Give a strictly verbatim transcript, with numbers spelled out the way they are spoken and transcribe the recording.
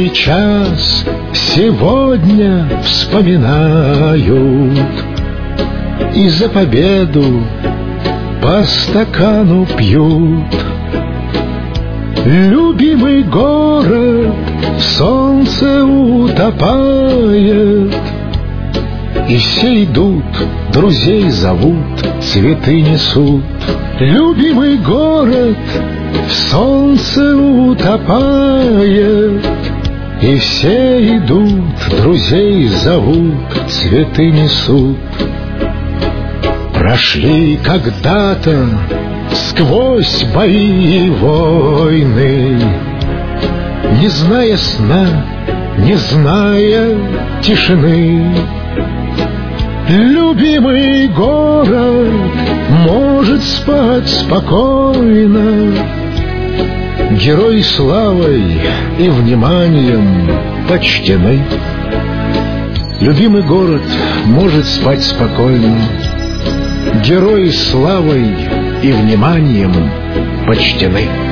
сейчас, сегодня вспоминают, и за победу по стакану пьют. Любимый город в солнце утопает, и все идут, друзей зовут, цветы несут. Любимый город в солнце утопает, и все идут, друзей зовут, цветы несут. Прошли когда-то сквозь бои и войны, не зная сна, не зная тишины. Любимый город может спать спокойно, герои славой и вниманием почтены. Любимый город может спать спокойно, герои славой и вниманием почтены.